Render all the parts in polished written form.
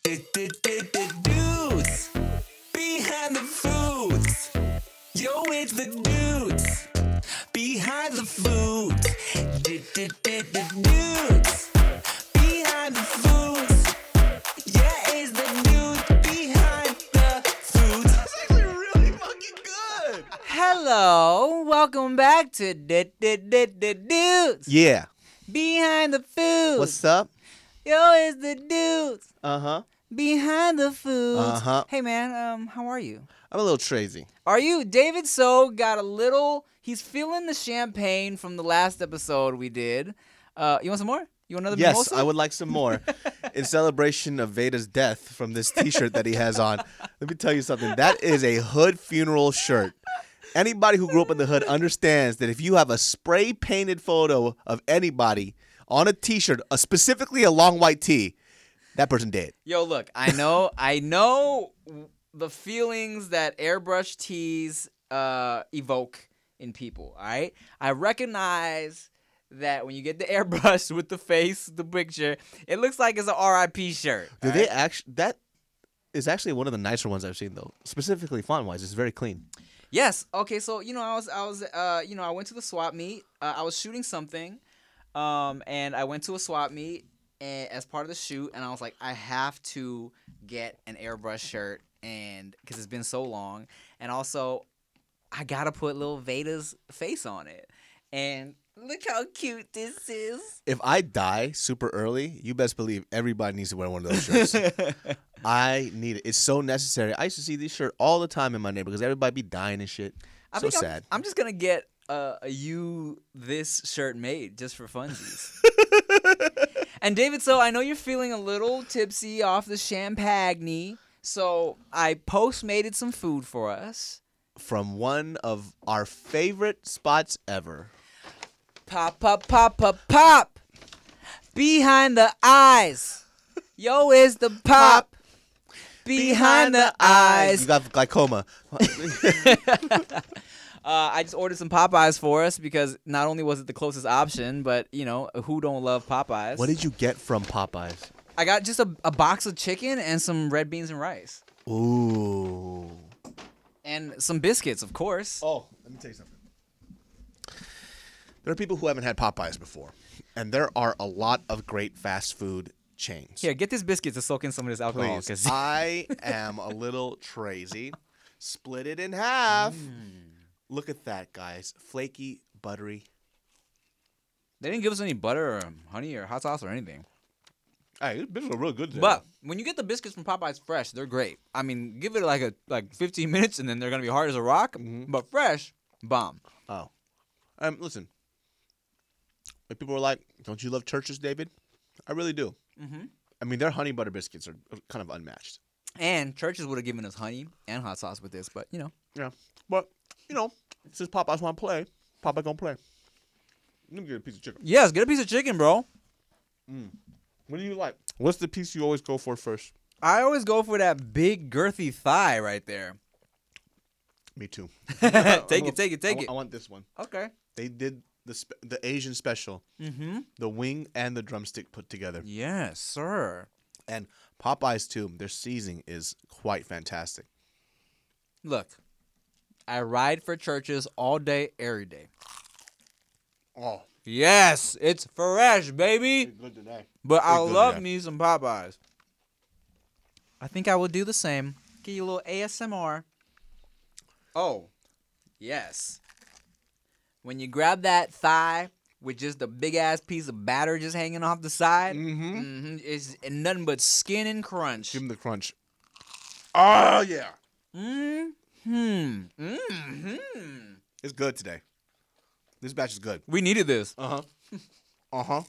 Dudes behind the foods. Yo, it's the dudes behind the foods. Dudes behind the foods. Yeah, it's the dudes behind the foods. That's actually really fucking good. Hello, welcome back to Dudes Yeah. Behind the Foods. What's up? Yo, it's the dudes Uh-huh. behind the foods. Uh-huh. Hey man, how are you? I'm a little crazy. Are you? David So got a little. He's feeling the champagne from the last episode we did. You want some more? You want another Yes, mimosa? I would like some more. In celebration of Veda's death from this t-shirt that he has on. Let me tell you something. That is a hood funeral shirt. Anybody who grew up in the hood understands that if you have a spray painted photo of anybody on a t-shirt, specifically a long white tee, that person dead. Yo, look, I know the feelings that airbrush tees evoke in people, all right? I recognize that when you get the airbrush with the face, the picture, it looks like it's an RIP shirt. Do all they right? actually? That is actually one of the nicer ones I've seen, though. Specifically font-wise, it's very clean. Yes. Okay, so, I went to the swap meet. I was shooting something, and I went to a swap meet as part of the shoot, and I was like, I have to get an airbrush shirt, and because it's been so long, and also I gotta put little Veda's face on it, and look how cute this is. If I die super early, you best believe everybody needs to wear one of those shirts. I need it. It's so necessary. I used to see this shirt all the time in my neighborhood because everybody be dying and shit. I So think sad. I'm just gonna get this shirt made just for funsies. And David, so I know you're feeling a little tipsy off the champagne, so I postmated some food for us. From one of our favorite spots ever. Pop, pop, pop, pop, pop. Behind the eyes. Yo, is the pop. Behind the You eyes. got glaucoma. I just ordered some Popeyes for us because not only was it the closest option, but, who don't love Popeyes? What did you get from Popeyes? I got just a box of chicken and some red beans and rice. Ooh. And some biscuits, of course. Oh, let me tell you something. There are people who haven't had Popeyes before, and there are a lot of great fast food chains. Here, get this biscuit to soak in some of this alcohol. Please. 'Cause I am a little crazy. Split it in half. Look at that, guys. Flaky, buttery. they didn't give us any butter or honey or hot sauce or anything. Hey, these biscuits are real good today. But when you get the biscuits from Popeyes fresh, they're great. I mean, give it like 15 minutes and then they're gonna be hard as a rock. But fresh, bomb. Oh. Listen. If people are like, don't you love Church's, David? I really do. Mm-hmm. I mean, their honey butter biscuits are kind of unmatched. And Churches would have given us honey and hot sauce with this, but Yeah. But, since Popeyes want to play, Popeye gonna play. Let me get a piece of chicken. yes, get a piece of chicken, bro. What do you like? What's the piece you always go for first? I always go for that big girthy thigh right there. Me too. Take it. I want this one. Okay. They did the Asian special. Mm-hmm. The wing and the drumstick put together. Yes, sir. And Popeyes, too, their seasoning is quite fantastic. Look, I ride for Churches all day, every day. Oh, Yes, it's fresh, baby. good today. But I good, love yeah. me some Popeyes. I think I will do the same. Give you a little ASMR. Oh, yes. When you grab that thigh with just a big ass piece of batter just hanging off the side, it's nothing but skin and crunch. Give them the crunch. Oh, yeah. It's good today. This batch is good. We needed this. Uh-huh. Uh-huh.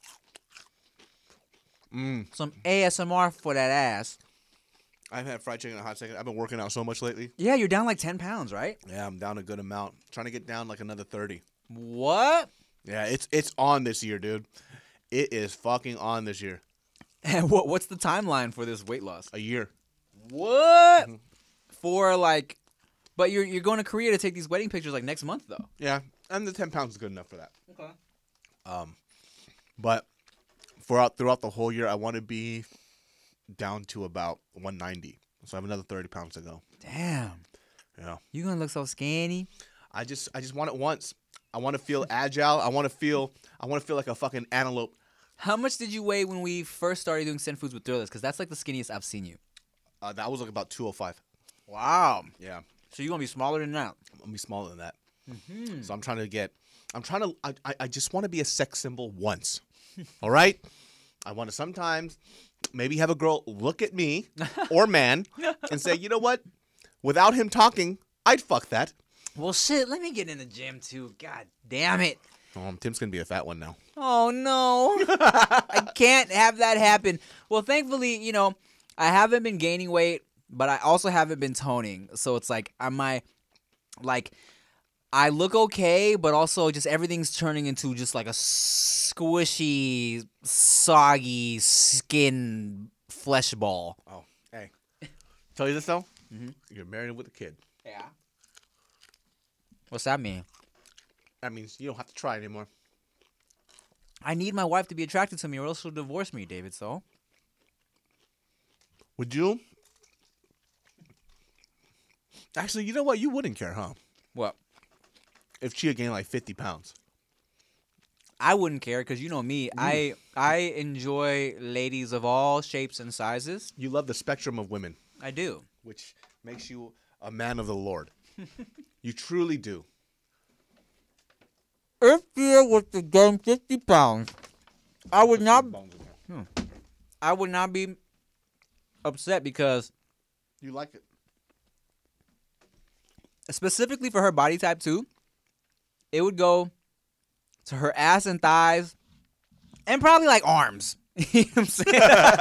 Some ASMR for that ass. I've had fried chicken in a hot second. I've been working out so much lately. Yeah, you're down like 10 pounds, right? Yeah, I'm down a good amount. Trying to get down like another 30. What? Yeah, it's on this year, dude. It is fucking on this year. And what's the timeline for this weight loss? A year. What? For like, but you're going to Korea to take these wedding pictures like next month though. Yeah, and the 10 pounds is good enough for that. Okay. But throughout the whole year, I want to be down to about 190. So I have another 30 pounds to go. Damn. Yeah. You gonna look so skinny. I just want it once. I want to feel agile. I want to feel like a fucking antelope. How much did you weigh when we first started doing Send Foods with Thrillers? Because that's like the skinniest I've seen you. That was like about 205. Wow. Yeah. So you're gonna be smaller than that. I'm gonna be smaller than that. So I just want to be a sex symbol once. All right? I want to sometimes maybe have a girl look at me or man and say, you know what? Without him talking, I'd fuck that. Well, shit. Let me get in the gym too. God damn it. Tim's going to be a fat one now. Oh no. I can't have that happen. Well, thankfully, you know, I haven't been gaining weight, but I also haven't been toning. So it's like I look okay, but also just everything's turning into just like a squishy, soggy skin flesh ball. Oh, hey. Tell you this, though? You're married with a kid. Yeah. What's that mean? That means you don't have to try anymore. I need my wife to be attracted to me or else she'll divorce me, David, so. Would you? Actually, you know what? You wouldn't care, huh? What? If she had gained like 50 pounds. I wouldn't care because you know me. I enjoy ladies of all shapes and sizes. You love the spectrum of women, I do. which makes you a man of the Lord. You truly do. If you was to gain 50 pounds, I would not be upset because You like it. specifically for her body type too, it would go to her ass and thighs and probably like arms. You know what I'm saying?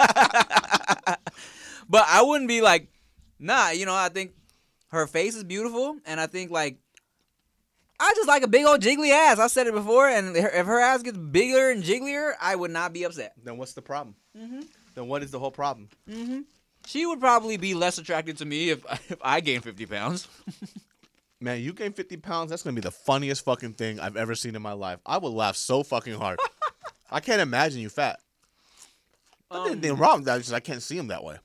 But I wouldn't be like, nah, you know, I think her face is beautiful and I think like I just like a big old jiggly ass. I said it before, and if her ass gets bigger and jigglier, I would not be upset. Then what's the problem? Then what is the whole problem? She would probably be less attracted to me if I gained 50 pounds. Man, you gain 50 pounds, that's going to be the funniest fucking thing I've ever seen in my life. I would laugh so fucking hard. I can't imagine you fat. There's nothing wrong with that, just I can't see him that way.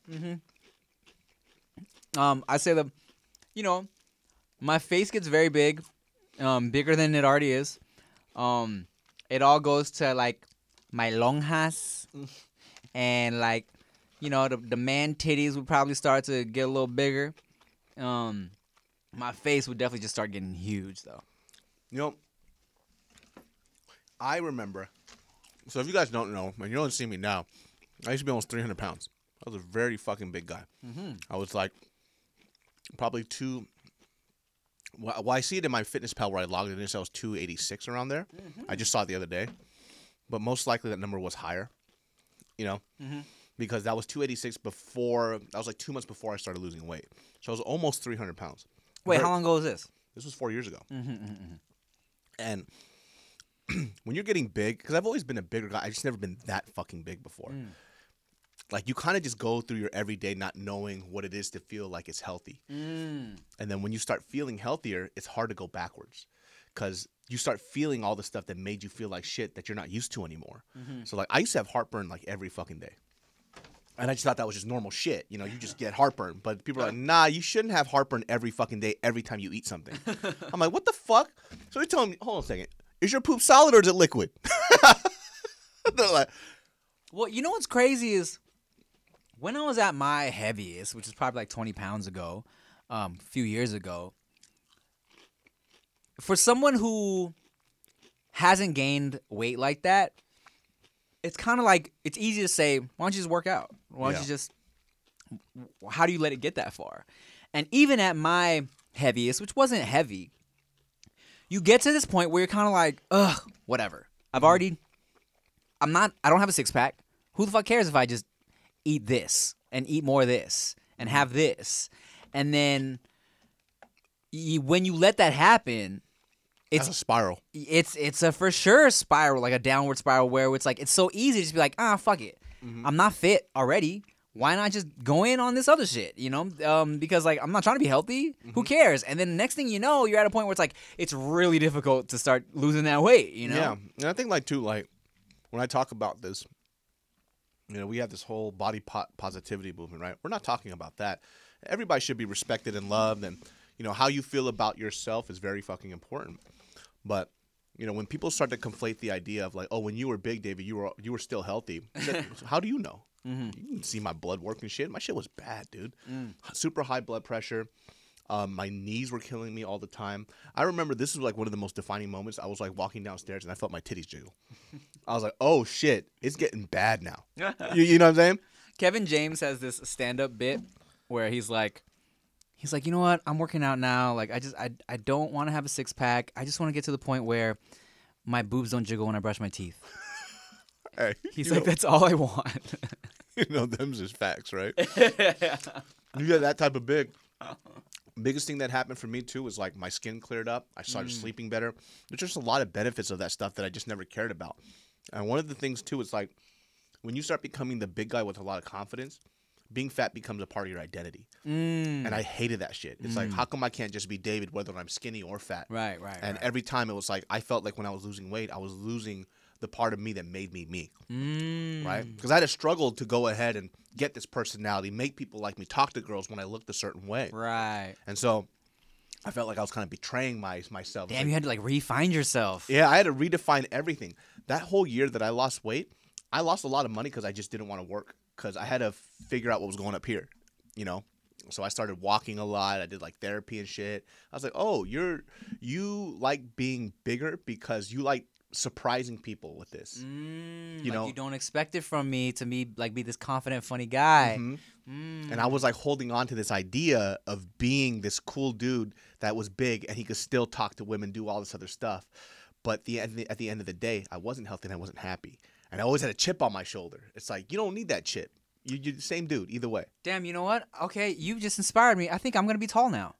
I say that, you know, my face gets very big, bigger than it already is. It all goes to like my lonjas, and like, you know, the man titties would probably start to get a little bigger. My face would definitely just start getting huge though. You know, I remember, so if you guys don't know, and you don't see me now, I used to be almost 300 pounds. I was a very fucking big guy. I was like probably well, I see it in my fitness pal where I logged it in, so I was 286 around there. I just saw it the other day. But most likely that number was higher, you know, because that was 286 before, that was like 2 months before I started losing weight. So I was almost 300 pounds. Wait, how long ago was this? This was 4 years ago. And when you're getting big, because I've always been a bigger guy, I've just never been that fucking big before. Like, you kind of just go through your everyday not knowing what it is to feel like it's healthy. And then when you start feeling healthier, it's hard to go backwards because you start feeling all the stuff that made you feel like shit that you're not used to anymore. So, like, I used to have heartburn, like, every fucking day. And I just thought that was just normal shit. You know, you just get heartburn. But people are like, nah, you shouldn't have heartburn every fucking day, every time you eat something. I'm like, what the fuck? So they tell me, hold on a second. Is your poop solid or is it liquid? They're like, Well, you know what's crazy is when I was at my heaviest, which is probably like 20 pounds ago, a few years ago, for someone who hasn't gained weight like that, it's kind of like, it's easy to say, why don't you just work out? Why don't you just, how do you let it get that far? And even at my heaviest, which wasn't heavy, you get to this point where you're kind of like, ugh, whatever. I don't have a six pack. Who the fuck cares if I just eat this and eat more of this and have this? And then when you let that happen, it's a spiral. It's a for sure spiral, like a downward spiral where it's like, it's so easy to just be like, fuck it. I'm not fit already. Why not just go in on this other shit, you know? Because, like, I'm not trying to be healthy. Who cares? And then the next thing you know, you're at a point where it's like, it's really difficult to start losing that weight, you know? Yeah. And I think, like, too, like, when I talk about this, You know, we have this whole body positivity movement, right? We're not talking about that. Everybody should be respected and loved, and you know how you feel about yourself is very fucking important. But you know, when people start to conflate the idea of like, oh, when you were big, David, you were still healthy. How do you know? You can see my blood work and shit. My shit was bad, dude. Super high blood pressure. My knees were killing me all the time. I remember this was like one of the most defining moments. I was like walking downstairs and I felt my titties jiggle. I was like, oh shit, it's getting bad now. You know what I'm saying? Kevin James has this stand-up bit where he's like, you know what? I'm working out now. Like, I don't want to have a six-pack. I just want to get to the point where my boobs don't jiggle when I brush my teeth. Hey, He's like, that's all I want. you know, them's just facts, right? You got that type of big. Biggest thing that happened for me too was like my skin cleared up. I started sleeping better. There's just a lot of benefits of that stuff that I just never cared about. And one of the things too is like when you start becoming the big guy with a lot of confidence, being fat becomes a part of your identity. And I hated that shit. It's like, how come I can't just be David whether I'm skinny or fat? Right. And every time it was like, I felt like when I was losing weight, I was losing the part of me that made me, right? Because I had to struggle to go ahead and get this personality, make people like me, talk to girls when I looked a certain way. Right. And so I felt like I was kind of betraying myself. Damn, you had to like refine yourself. Yeah, I had to redefine everything. That whole year that I lost weight, I lost a lot of money because I just didn't want to work because I had to figure out what was going up here, you know? So I started walking a lot. I did like therapy and shit. I was like, oh, you like being bigger because you like surprising people with this. You know, you don't expect it from me to like be this confident, funny guy. And I was like holding on to this idea of being this cool dude that was big and he could still talk to women, do all this other stuff. But at the end of the day, I wasn't healthy and I wasn't happy. And I always had a chip on my shoulder. It's like, you don't need that chip. You're the same dude either way. Damn, you know what? Okay, you just inspired me. I think I'm going to be tall now.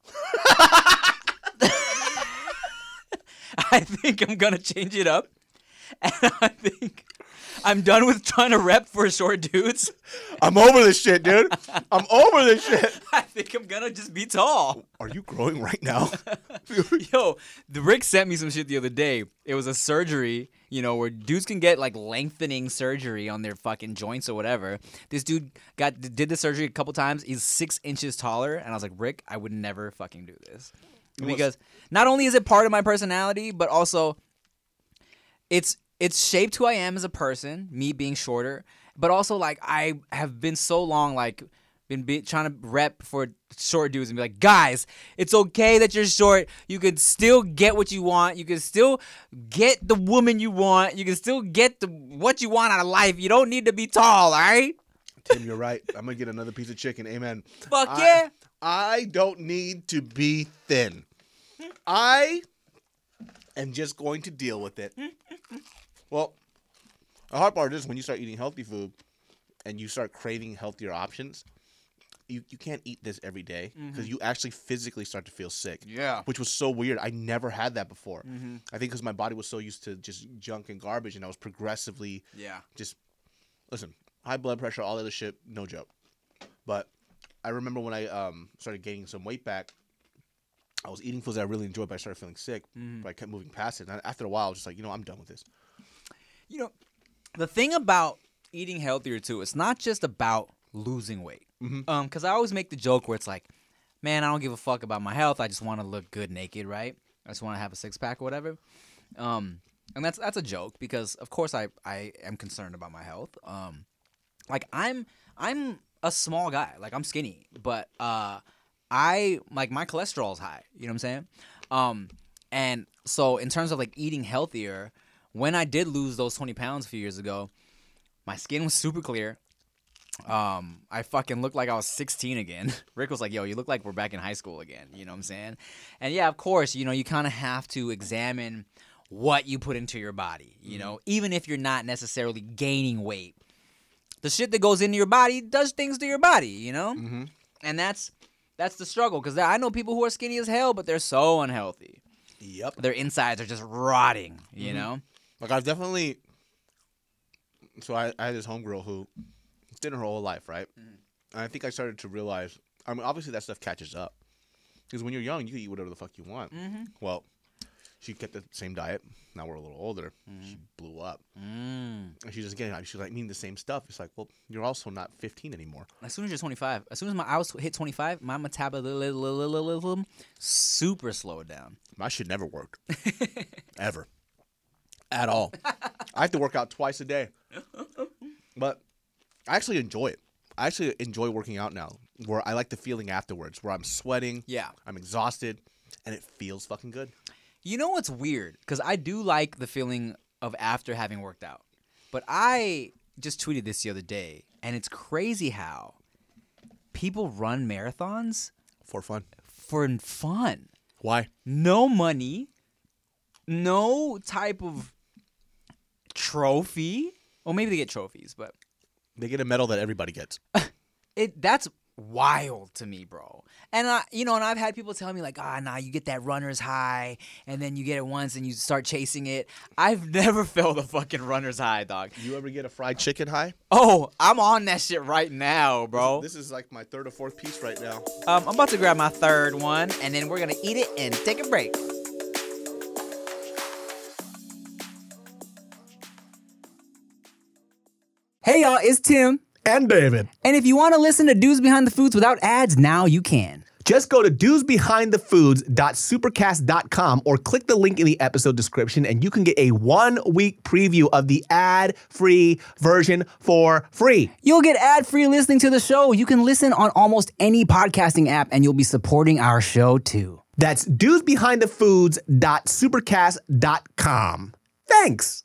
I think I'm going to change it up. And I think I'm done with trying to rep for short dudes. I'm over this shit, dude. I'm over this shit. I think I'm going to just be tall. Are you growing right now? Yo, the Rick sent me some shit the other day. It was a surgery, you know, where dudes can get like lengthening surgery on their fucking joints or whatever. This dude did the surgery a couple times. He's 6 inches taller. And I was like, Rick, I would never fucking do this. Because not only is it part of my personality, but also it's shaped who I am as a person, me being shorter. But also, like, I have been so long, like, trying to rep for short dudes and be like, guys, it's okay that you're short. You could still get what you want. You can still get the woman you want. You can still get what you want out of life. You don't need to be tall, all right? Tim, you're right. I'm going to get another piece of chicken. Amen. Fuck yeah. I don't need to be thin. I am just going to deal with it. Well, the hard part is when you start eating healthy food and you start craving healthier options, you can't eat this every day because you actually physically start to feel sick. Yeah. Which was so weird. I never had that before. I think because my body was so used to just junk and garbage and I was progressively just, listen, high blood pressure, all that other shit, no joke. But I remember when I started gaining some weight back, I was eating foods that I really enjoyed, but I started feeling sick. But I kept moving past it. And after a while, I was just like, you know, I'm done with this. You know, the thing about eating healthier, too, it's not just about losing weight. Because I always make the joke where it's like, man, I don't give a fuck about my health. I just want to look good naked, right? I just want to have a six-pack or whatever. And that's a joke because, of course, I am concerned about my health. Like, I'm a small guy. Like, I'm skinny. But my cholesterol is high. You know what I'm saying? And so in terms of, like, eating healthier, when I did lose those 20 pounds a few years ago, my skin was super clear. I fucking looked like I was 16 again. Rick was like, yo, you look like we're back in high school again. You know what I'm saying? And yeah, of course, you know, you kind of have to examine what you put into your body, you know, even if you're not necessarily gaining weight. The shit that goes into your body does things to your body, you know? And that's the struggle because I know people who are skinny as hell, but they're so unhealthy. Yep. Their insides are just rotting, you know? Like, I've definitely... So I had this homegirl who did her whole life, right? And I think I started to realize... I mean, obviously that stuff catches up. Because when you're young, you can eat whatever the fuck you want. Well, She kept the same diet. Now we're a little older. She blew up. And she's just getting, she's like, eating the same stuff. It's like, well, you're also not 15 anymore. As soon as you're 25, as soon as I was hit 25, my metabolism super slowed down. My shit never worked. Ever. At all. I have to work out twice a day. But I actually enjoy it. I actually enjoy working out now, where I like the feeling afterwards, where I'm sweating. Yeah. I'm exhausted, and it feels fucking good. You know what's weird? Because I do like the feeling of after having worked out. But I just tweeted this the other day, and it's crazy how people run marathons For fun. for fun. Why? No money, no type of trophy. Well, maybe they get trophies, but They get a medal that everybody gets. that's wild to me, bro. And and I've had people tell me like, nah, you get that runner's high, and then you get it once, and you start chasing it. I've never felt a fucking runner's high, dog. You ever get a fried chicken high? Oh, I'm on that shit right now, bro. This is like my third or fourth piece right now. I'm about to grab my third one, and then we're gonna eat it and take a break. Hey y'all, it's Tim. And David. And if you want to listen to Dudes Behind the Foods without ads, now you can. Just go to dudesbehindthefoods.supercast.com or click the link in the episode description and you can get a 1-week preview of the ad-free version for free. You'll get ad-free listening to the show. You can listen on almost any podcasting app and you'll be supporting our show too. That's dudesbehindthefoods.supercast.com. Thanks.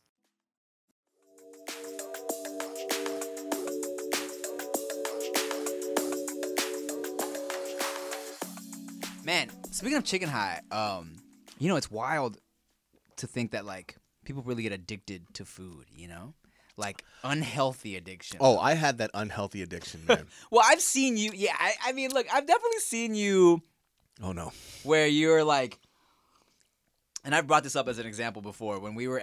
Man, speaking of chicken high, it's wild to think that like people really get addicted to food, like unhealthy addiction. Oh, I had that unhealthy addiction, man. Well, I've seen you. Yeah, I mean, look, I've definitely seen you Oh, no. where you're like, and I've brought this up as an example before when we were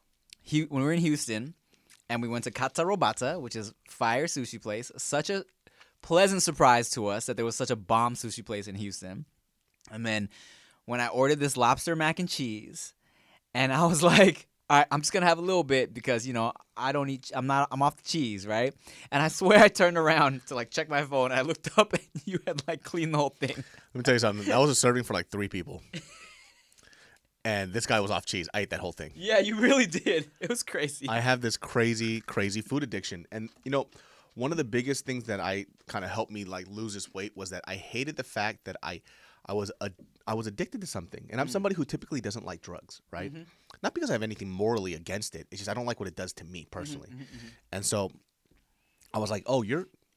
in Houston and we went to Kata Robata, which is fire sushi place. Such a pleasant surprise to us that there was such a bomb sushi place in Houston. And then when I ordered this lobster mac and cheese, and I was like, all right, I'm just going to have a little bit because, I don't eat, I'm off the cheese, right? And I swear I turned around to like check my phone. And I looked up and you had like cleaned the whole thing. Let me tell you something. That was a serving for like 3 people. And this guy was off cheese. I ate that whole thing. Yeah, you really did. It was crazy. I have this crazy, crazy food addiction. And, one of the biggest things that I kind of helped me like lose this weight was that I hated the fact that I was addicted to something. And I'm somebody who typically doesn't like drugs, right? Mm-hmm. Not because I have anything morally against it. It's just I don't like what it does to me personally. And so I was like, oh,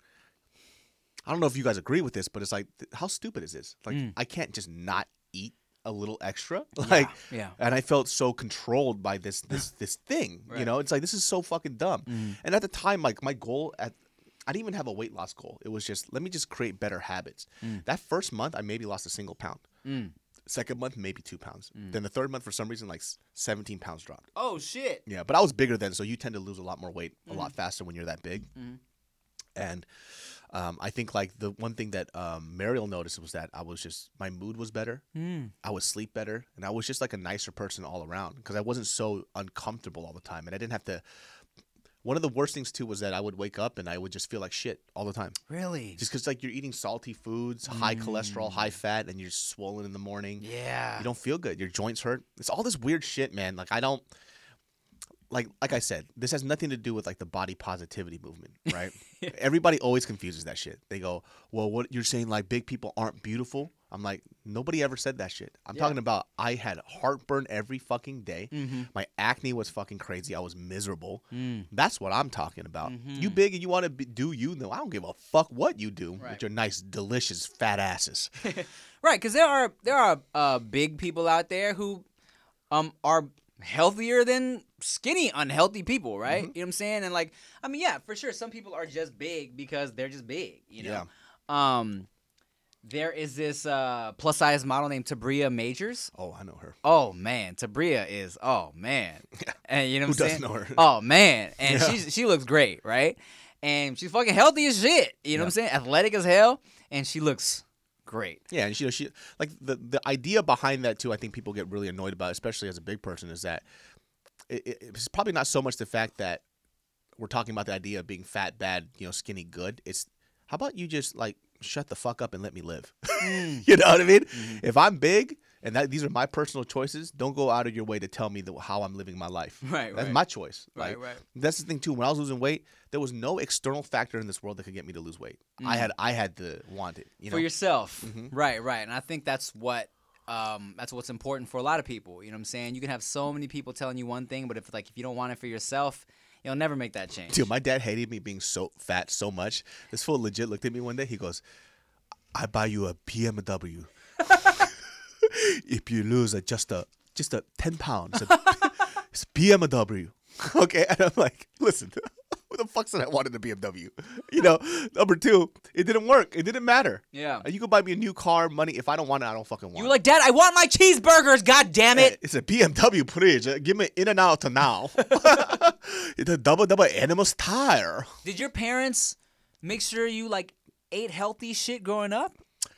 I don't know if you guys agree with this, but it's like, how stupid is this? Like, I can't just not eat a little extra. Like, yeah. And I felt so controlled by this thing, Right. It's like, this is so fucking dumb. And at the time, like my goal I didn't even have a weight loss goal. It was just, let me just create better habits. That first month, I maybe lost a single pound. Second month, maybe 2 pounds. Then the third month, for some reason, like 17 pounds dropped. Oh, shit. Yeah, but I was bigger then, so you tend to lose a lot more weight a lot faster when you're that big. And I think like the one thing that Mariel noticed was that my mood was better. I would sleep better, and I was just like a nicer person all around because I wasn't so uncomfortable all the time, and I didn't have to. One of the worst things too was that I would wake up and I would just feel like shit all the time. Really? Just because like you're eating salty foods, high cholesterol, high fat, and you're swollen in the morning. Yeah. You don't feel good. Your joints hurt. It's all this weird shit, man. Like I don't. Like I said, this has nothing to do with like the body positivity movement, right? Everybody always confuses that shit. They go, well, what you're saying like big people aren't beautiful? I'm like, nobody ever said that shit. I'm talking about I had heartburn every fucking day. My acne was fucking crazy. I was miserable. That's what I'm talking about. You big and you want to do you? No, I don't give a fuck what you do with your nice, delicious, fat asses. Right, because there are big people out there who are healthier than skinny, unhealthy people, right? You know what I'm saying? And like, I mean, yeah, for sure, some people are just big because they're just big, Yeah. There is this plus size model named Tabria Majors. Oh, I know her. Oh man, Tabria is and you know what Who I'm doesn't saying? know her? Oh man, and she looks great, right? And she's fucking healthy as shit. You know what I'm saying? Athletic as hell, and she looks great. Yeah, and she like the idea behind that too. I think people get really annoyed about, especially as a big person, is that it's probably not so much the fact that we're talking about the idea of being fat bad, skinny good. It's how about you just like shut the fuck up and let me live. You know what I mean? If I'm big and these are my personal choices, don't go out of your way to tell me how I'm living my life. Right, That's right. my choice. Right, Like, right. That's the thing too. When I was losing weight, there was no external factor in this world that could get me to lose weight. I had to want it. For yourself. Right, right. And I think that's what's important for a lot of people. You know what I'm saying? You can have so many people telling you one thing, but if you don't want it for yourself, you'll never make that change. Dude, my dad hated me being so fat so much. This fool legit looked at me one day. He goes, "I buy you a BMW if you lose just a 10 pounds. It's a BMW." Okay, and I'm like, listen, who the fuck said I wanted a BMW? Number two, it didn't work. It didn't matter. Yeah. You can buy me a new car, money. If I don't want it, I don't fucking want it. You were like, Dad, I want my cheeseburgers, god damn it. It's a BMW, please. Give me in and out now. It's a double animals tire. Did your parents make sure you like ate healthy shit growing up?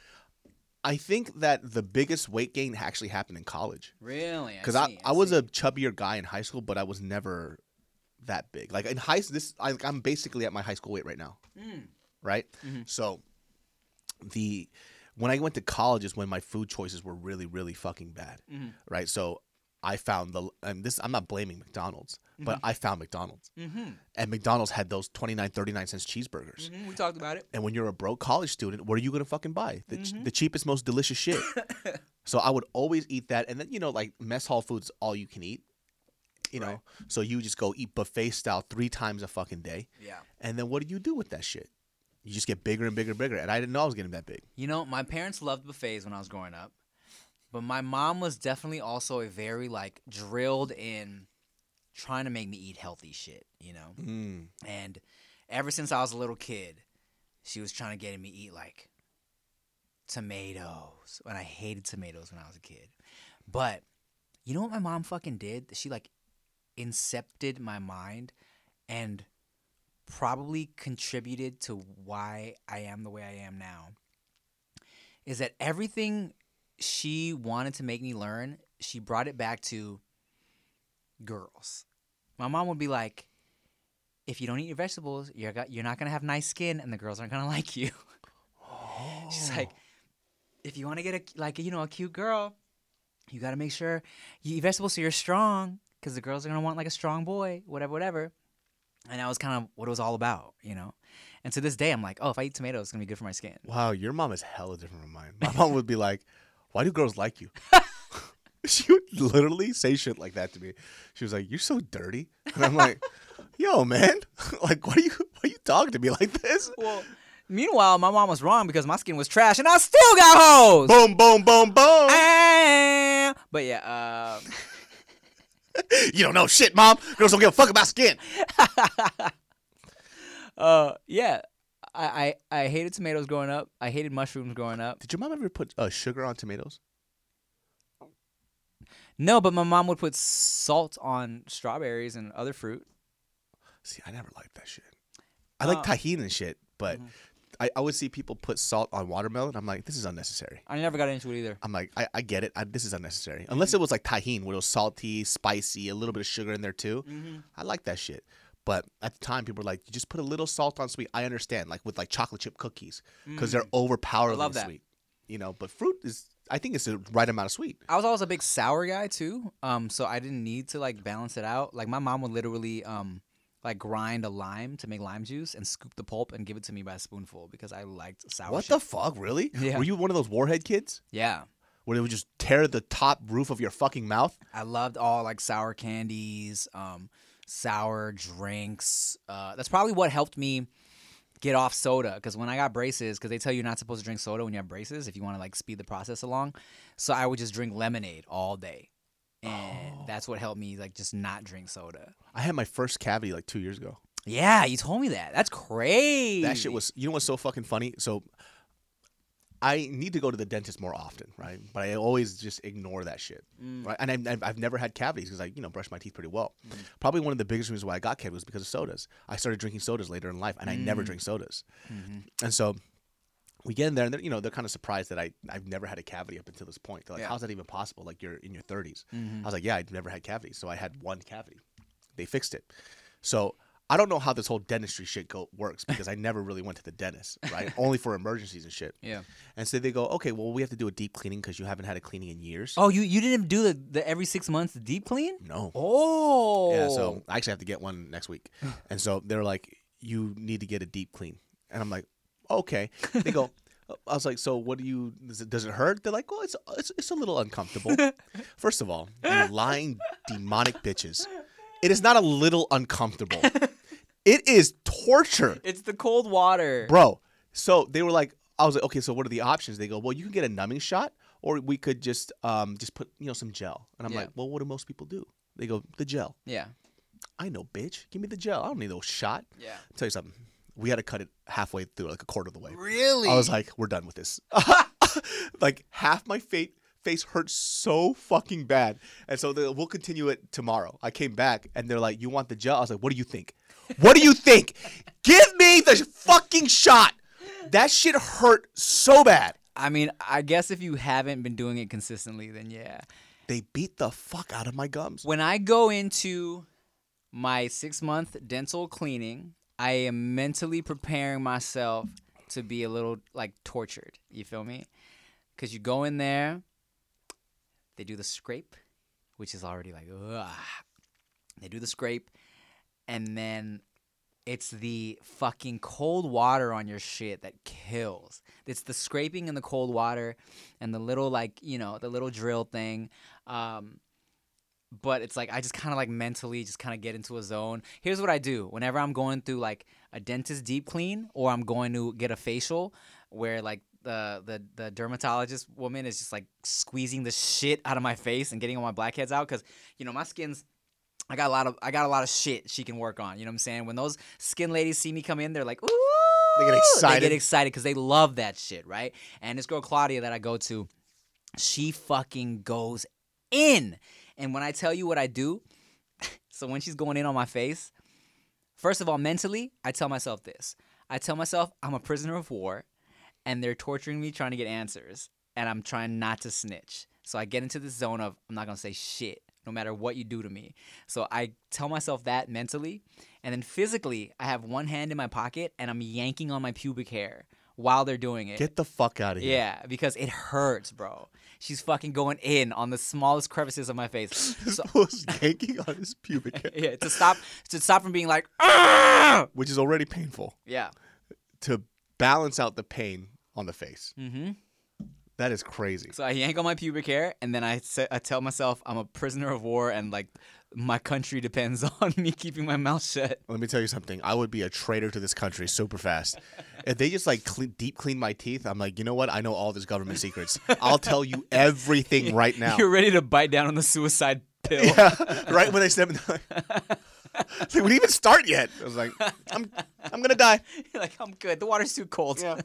I think that the biggest weight gain actually happened in college. Really? Because I was a chubbier guy in high school, but I was never that big. Like in high school, I'm basically at my high school weight right now. Right? So when I went to college is when my food choices were really, really fucking bad. Right? So I found I'm not blaming McDonald's, but I found McDonald's. And McDonald's had those 29, 39 cents cheeseburgers. We talked about it. And when you're a broke college student, what are you going to fucking buy? The cheapest, most delicious shit. So I would always eat that. And then, like mess hall food's all you can eat. Right. So you just go eat buffet style 3 times a fucking day. Yeah. And then what do you do with that shit? You just get bigger and bigger and bigger. And I didn't know I was getting that big. My parents loved buffets when I was growing up. But my mom was definitely also a very like drilled in trying to make me eat healthy shit, And ever since I was a little kid, she was trying to get me eat like tomatoes. And I hated tomatoes when I was a kid. But you know what my mom fucking did? She like incepted my mind and probably contributed to why I am the way I am now. Is that everything she wanted to make me learn, she brought it back to girls. My mom would be like, if you don't eat your vegetables, you're not going to have nice skin and the girls aren't going to like you. She's like, if you want to get a cute girl, you got to make sure you eat vegetables so you're strong because the girls are going to want like a strong boy, whatever. And that was kind of what it was all about, And to this day, I'm like, oh, if I eat tomatoes, it's going to be good for my skin. Wow, your mom is hella different from mine. My mom would be like, why do girls like you? She would literally say shit like that to me. She was like, "You're so dirty," and I'm like, "Yo, man, like, why are you talking to me like this?" Well, meanwhile, my mom was wrong because my skin was trash, and I still got hoes. Boom, boom, boom, boom. But yeah, You don't know shit, mom. Girls don't give a fuck about skin. yeah, I hated tomatoes growing up. I hated mushrooms growing up. Did your mom ever put sugar on tomatoes? No, but my mom would put salt on strawberries and other fruit. See, I never liked that shit. I like tahini and shit, but I would see people put salt on watermelon. I'm like, this is unnecessary. I never got into it either. I'm like, I get it. This is unnecessary. Unless it was like tahini, where it was salty, spicy, a little bit of sugar in there too. I like that shit. But at the time, people were like, you just put a little salt on sweet. I understand, like with like chocolate chip cookies, because they're overpoweringly sweet. But fruit is, I think it's the right amount of sweet. I was always a big sour guy too. So I didn't need to like balance it out. Like my mom would literally like grind a lime to make lime juice and scoop the pulp and give it to me by a spoonful because I liked sour What shit. the fuck, really? Yeah. Were you one of those warhead kids? Yeah. Where they would just tear the top roof of your fucking mouth? I loved all like sour candies, sour drinks. That's probably what helped me get off soda because when I got braces, because they tell you you're not supposed to drink soda when you have braces if you want to like speed the process along. So I would just drink lemonade all day. And that's what helped me like just not drink soda. I had my first cavity like 2 years ago. Yeah, you told me that. That's crazy. That shit was, you know what's so fucking funny? So I need to go to the dentist more often, right? But I always just ignore that shit, right? And I've never had cavities because I, brush my teeth pretty well. Probably one of the biggest reasons why I got cavities was because of sodas. I started drinking sodas later in life, and I never drink sodas. And so we get in there, and they're kind of surprised that I've never had a cavity up until this point. They're like, Yeah. how's that even possible? Like, you're in your 30s. Mhm. I was like, yeah, I've never had cavities. So I had one cavity. They fixed it. So I don't know how this whole dentistry shit works because I never really went to the dentist, right? Only for emergencies and shit. Yeah. And so they go, okay, well, we have to do a deep cleaning because you haven't had a cleaning in years. Oh, you didn't do the every 6 months deep clean? No. Oh. Yeah, so I actually have to get one next week. And so they're like, you need to get a deep clean. And I'm like, okay. They go, I was like, so what does it hurt? They're like, well, it's a little uncomfortable. First of all, you lying demonic bitches. It is not a little uncomfortable. It is torture. It's the cold water. Bro. So they were like, I was like, okay, so what are the options? They go, well, you can get a numbing shot, or we could just put some gel. And I'm Yeah. like, well, what do most people do? They go, the gel. Yeah. I know, bitch. Give me the gel. I don't need no shot. Yeah. I'll tell you something. We had to cut it halfway through, like a quarter of the way. Really? I was like, we're done with this. Like, half my face hurt so fucking bad. And so we'll continue it tomorrow. I came back, and they're like, you want the gel? I was like, what do you think? What do you think? Give me the fucking shot. That shit hurt so bad. I mean, I guess if you haven't been doing it consistently, then yeah. They beat the fuck out of my gums. When I go into my 6-month dental cleaning, I am mentally preparing myself to be a little like tortured. You feel me? Because you go in there, they do the scrape, which is already like, ugh. They do the scrape, and then it's the fucking cold water on your shit that kills. It's the scraping and the cold water and the little the little drill thing. But it's like I just kind of like mentally just kind of get into a zone. Here's what I do. Whenever I'm going through like a dentist deep clean or I'm going to get a facial where like the dermatologist woman is just like squeezing the shit out of my face and getting all my blackheads out because my skin's I got a lot of shit she can work on. You know what I'm saying? When those skin ladies see me come in, they're like, ooh. They get excited. They get excited because they love that shit, right? And this girl Claudia that I go to, she fucking goes in. And when I tell you what I do, so when she's going in on my face, first of all, mentally, I tell myself this. I tell myself I'm a prisoner of war, and they're torturing me trying to get answers, and I'm trying not to snitch. So I get into this zone of I'm not going to say shit, no matter what you do to me. So I tell myself that mentally, and then physically, I have one hand in my pocket, and I'm yanking on my pubic hair while they're doing it. Get the fuck out of here. Yeah, because it hurts, bro. She's fucking going in on the smallest crevices of my face. This So, was yanking on his pubic hair, yeah, to stop from being like, "Argh!" which is already painful. Yeah. To balance out the pain on the face. Mm-hmm. That is crazy. So I yank on my pubic hair, and then I tell myself I'm a prisoner of war, and like my country depends on me keeping my mouth shut. Let me tell you something. I would be a traitor to this country super fast. If they just like deep clean my teeth, I'm like, you know what? I know all this government secrets. I'll tell you everything right now. You're ready to bite down on the suicide pill. Yeah, right when they step in. It's like, we didn't even start yet. I was like, I'm gonna die. You're like, I'm good. The water's too cold. Yeah.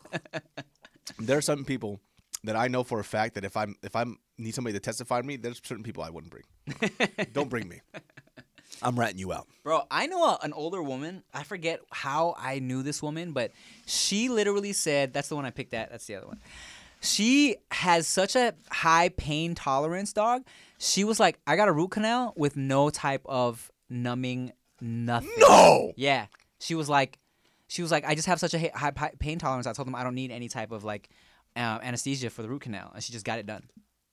There are certain people that I know for a fact that if I need somebody to testify to me, there's certain people I wouldn't bring. Don't bring me. I'm ratting you out. Bro, I know an older woman. I forget how I knew this woman, but she literally said, that's the one I picked at. That's the other one. She has such a high pain tolerance, dog. She was like, I got a root canal with no type of numbing, nothing. No. Yeah. She was like, I just have such a high pain tolerance. I told them I don't need any type of like anesthesia for the root canal. And she just got it done.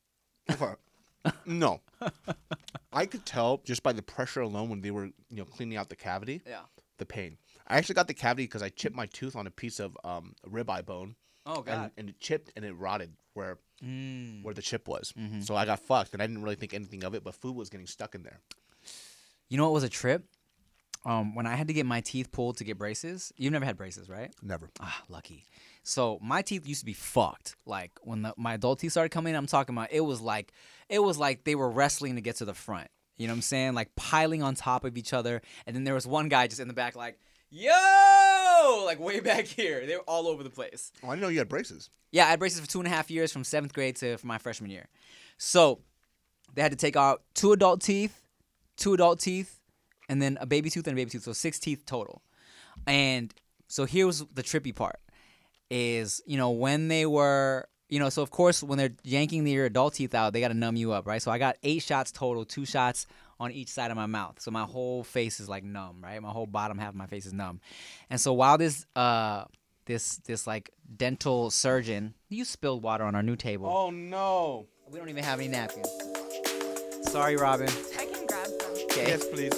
No. I could tell just by the pressure alone when they were, cleaning out the cavity. Yeah. The pain. I actually got the cavity because I chipped my tooth on a piece of ribeye bone. Oh, God. And it chipped and it rotted where the chip was. Mm-hmm. So I got fucked and I didn't really think anything of it, but food was getting stuck in there. You know what was a trip? When I had to get my teeth pulled to get braces. You've never had braces, right? Never. Ah, lucky. So my teeth used to be fucked. Like when my adult teeth started coming in, I'm talking about it was like they were wrestling to get to the front. You know what I'm saying? Like piling on top of each other. And then there was one guy just in the back like, yo, like way back here. They were all over the place. Oh, I didn't know you had braces. Yeah, I had braces for 2.5 years from 7th grade to my freshman year. So they had to take out 2 adult teeth, and then a baby tooth and a baby tooth. So 6 teeth total. And so here was the trippy part. is, when they were, so of course when they're yanking your adult teeth out, they got to numb you up, right? So I got 8 shots total, 2 shots on each side of my mouth. So my whole face is like numb, right? My whole bottom half of my face is numb. And so while this like dental surgeon, you spilled water on our new table. Oh no. We don't even have any napkins. Sorry, Robin. I can grab some. Okay. Yes, please.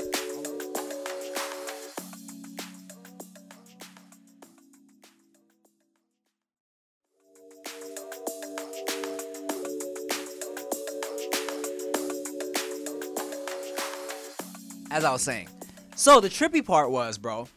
As I was saying. So the trippy part was, bro,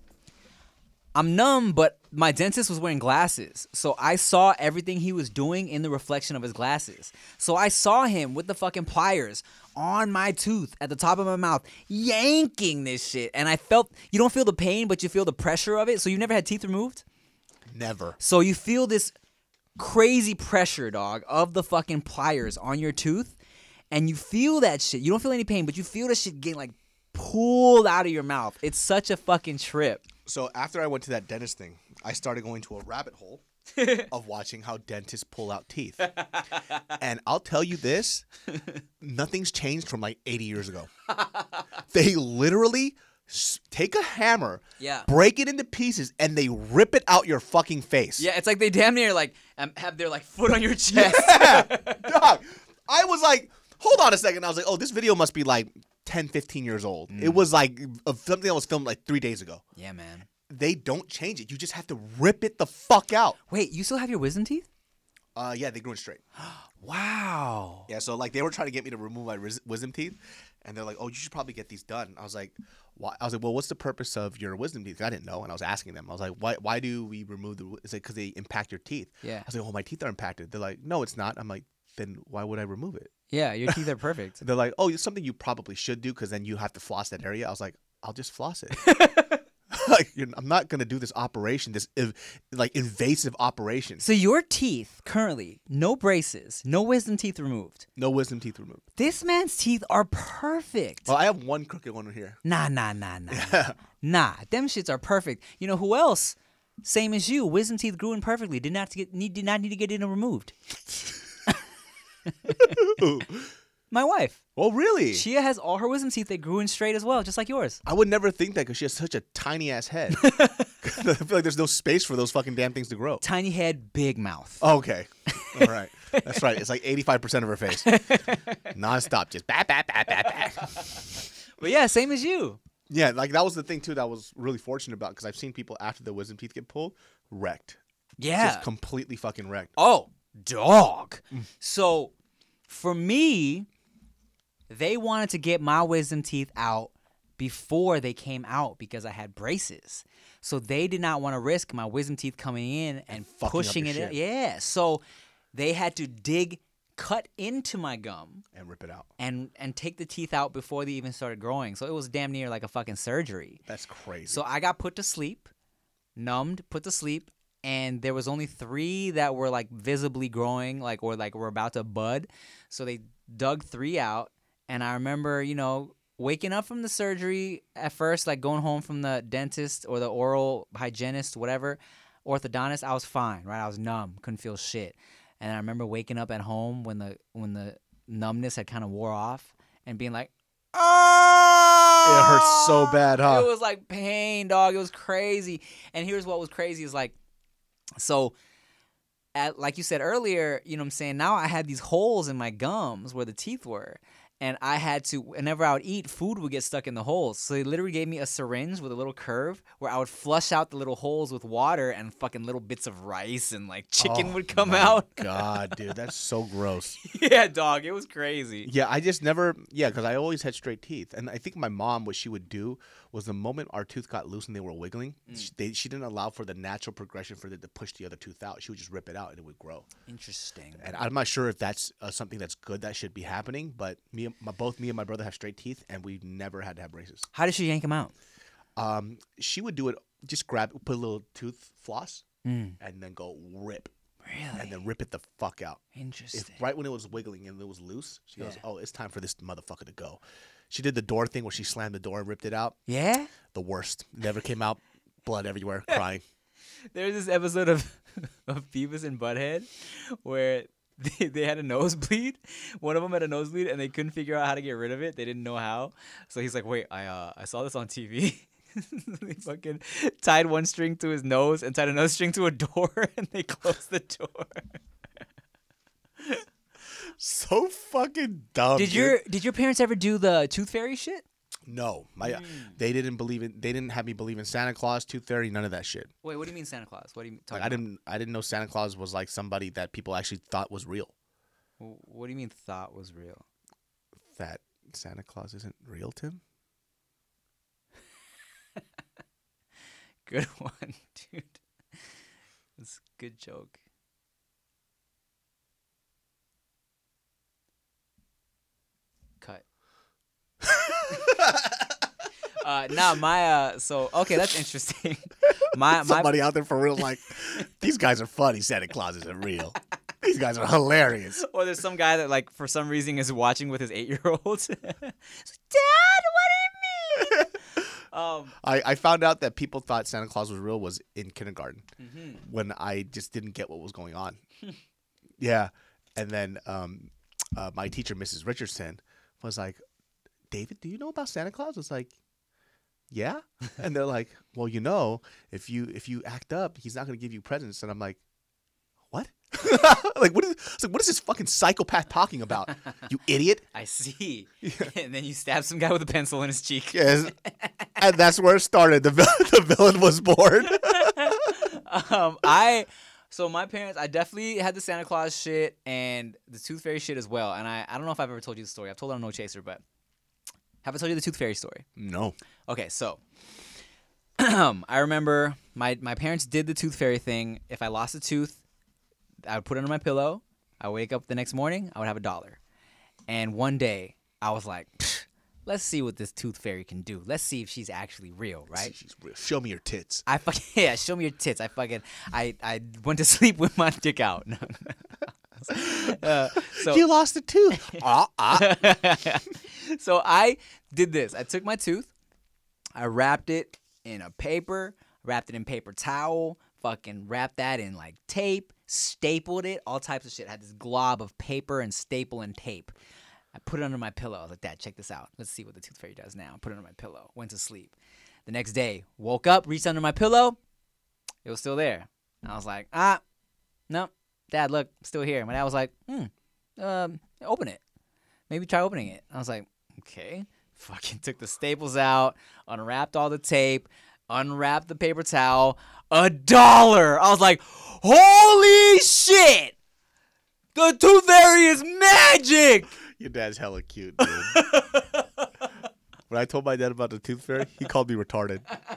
I'm numb, but my dentist was wearing glasses. So I saw everything he was doing in the reflection of his glasses. So I saw him with the fucking pliers on my tooth at the top of my mouth, yanking this shit. And I felt, you don't feel the pain, but you feel the pressure of it. So you've never had teeth removed? Never. So you feel this crazy pressure, dog, of the fucking pliers on your tooth. And you feel that shit. You don't feel any pain, but you feel that shit getting like pulled out of your mouth. It's such a fucking trip. So after I went to that dentist thing, I started going to a rabbit hole of watching how dentists pull out teeth. And I'll tell you this, nothing's changed from like 80 years ago. They literally take a hammer, Yeah. break it into pieces, and they rip it out your fucking face. Yeah, it's like they damn near like have their like foot on your chest. Dog, I was like, hold on a second. I was like, oh, this video must be like 10, 15 years old. It was like something that was filmed like 3 days ago. Yeah, man. They don't change it. You just have to rip it the fuck out. Wait, you still have your wisdom teeth? Yeah, they grew in straight. Wow. Yeah, so like they were trying to get me to remove my wisdom teeth, and they're like, "Oh, you should probably get these done." I was like, "Why?" I was like, "Well, what's the purpose of your wisdom teeth?" I didn't know, and I was asking them. I was like, "Why do we remove the?" Is it because they impact your teeth? Yeah. I was like, "Oh, my teeth are impacted." They're like, "No, it's not." I'm like, "Then why would I remove it?" Yeah, your teeth are perfect. They're like, "Oh, it's something you probably should do because then you have to floss that area." I was like, "I'll just floss it." Like, I'm not gonna do this operation, this like invasive operation. So your teeth currently, no braces, no wisdom teeth removed. No wisdom teeth removed. This man's teeth are perfect. Well, I have one crooked one here. Nah. Nah, them shits are perfect. You know who else? Same as you, wisdom teeth grew in perfectly. Did not need to get it removed. My wife. Oh, really? Shia has all her wisdom teeth that grew in straight as well, just like yours. I would never think that because she has such a tiny ass head. I feel like there's no space for those fucking damn things to grow. Tiny head, big mouth. Okay. All right. That's right. It's like 85% of her face. Non-stop. Just bat. But yeah, same as you. Yeah, like that was the thing too that I was really fortunate about because I've seen people after the wisdom teeth get pulled, wrecked. Yeah. Just completely fucking wrecked. Oh, dog. So for me, they wanted to get my wisdom teeth out before they came out because I had braces. So they did not want to risk my wisdom teeth coming in and fucking up pushing your it in. shit. Yeah. So they had to cut into my gum And rip it out. and take the teeth out before they even started growing. So it was damn near like a fucking surgery. That's crazy. So I got put to sleep, numbed, put to sleep, and there was only 3 that were like visibly growing, like or like were about to bud. So they dug 3 out, and I remember, waking up from the surgery at first, like going home from the dentist or the oral hygienist, whatever, orthodontist. I was fine, right? I was numb, couldn't feel shit. And I remember waking up at home when the numbness had kind of wore off and being like, "Oh!" It hurts so bad, huh? It was like pain, dog. It was crazy. And here's what was crazy is like, so like you said earlier, you know what I'm saying? Now I had these holes in my gums where the teeth were. And I had to, whenever I would eat, food would get stuck in the holes. So they literally gave me a syringe with a little curve where I would flush out the little holes with water and fucking little bits of rice and like chicken would come out. God, dude, that's so gross. Yeah, dog. It was crazy. Yeah, I just never, because I always had straight teeth. And I think my mom, what she would do was the moment our tooth got loose and they were wiggling, she didn't allow for the natural progression for it to push the other tooth out. She would just rip it out and it would grow. Interesting. And I'm not sure if that's something that's good that should be happening, but both me and my brother have straight teeth and we never had to have braces. How did she yank them out? She would do it, just put a little tooth floss and then go rip. Really? And then rip it the fuck out. Interesting. If right when it was wiggling and it was loose, she goes, "Oh, it's time for this motherfucker to go." She did the door thing where she slammed the door and ripped it out. Yeah? The worst. Never came out. Blood everywhere. Crying. There's this episode of Beavis and Butthead where they had a nosebleed. One of them had a nosebleed and they couldn't figure out how to get rid of it. They didn't know how. So he's like, "Wait, I saw this on TV." They fucking tied one string to his nose and tied another string to a door, and they closed the door. So fucking dumb. Did your parents ever do the Tooth Fairy shit? No, they didn't believe in. They didn't have me believe in Santa Claus, Tooth Fairy, none of that shit. Wait, what do you mean Santa Claus? What do you talk Like, I didn't know Santa Claus was like somebody that people actually thought was real. What do you mean thought was real? That Santa Claus isn't real, Tim? Good one, dude. That's a good joke. Cut. So okay, that's interesting. My Somebody out there for real, like, these guys are funny. Santa Claus isn't real. These guys are hilarious. or there's some guy that like for some reason is watching with his 8-year-old. Dad, what do you mean? I found out that people thought Santa Claus was real was in kindergarten Mm-hmm. when I just didn't get what was going on. Yeah. And then my teacher, Mrs. Richardson, was like, "David, do you know about Santa Claus?" I was like, "Yeah." And they're like, "Well, if you act up, he's not going to give you presents." And I'm like, "What?" Like, what is this fucking psychopath talking about? You idiot. I see. And then you stab some guy with a pencil in his cheek. Yes. And that's where it started. The villain was born. So my parents, I definitely had the Santa Claus shit and the Tooth Fairy shit as well. And I don't know if I've ever told you the story. I've told it on No Chaser, but have I told you the Tooth Fairy story? No. Okay, so I remember my parents did the Tooth Fairy thing. If I lost a tooth, I would put it under my pillow. I would wake up the next morning, I would have $1. And one day, I was like, let's see what this Tooth Fairy can do. Let's see if she's actually real, right? She's real. Show me your tits. Yeah, show me your tits. I went to sleep with my dick out. So You lost a tooth. So I did this. I took my tooth, I wrapped it in a paper, wrapped it in paper towel, fucking wrapped that in like tape, stapled it, all types of shit. I had this glob of paper and staple and tape. I put it under my pillow. I was like, "Dad, check this out. Let's see what the Tooth Fairy does now." Put it under my pillow. Went to sleep. The next day, woke up, reached under my pillow. It was still there. I was like, no, Dad, look, still here. My dad was like, open it. Maybe try opening it. I was like, okay. Fucking took the staples out, unwrapped all the tape, unwrapped the paper towel. $1. I was like, holy shit! The Tooth Fairy is magic! Your dad's hella cute, dude. When I told my dad about the Tooth Fairy, he called me retarded.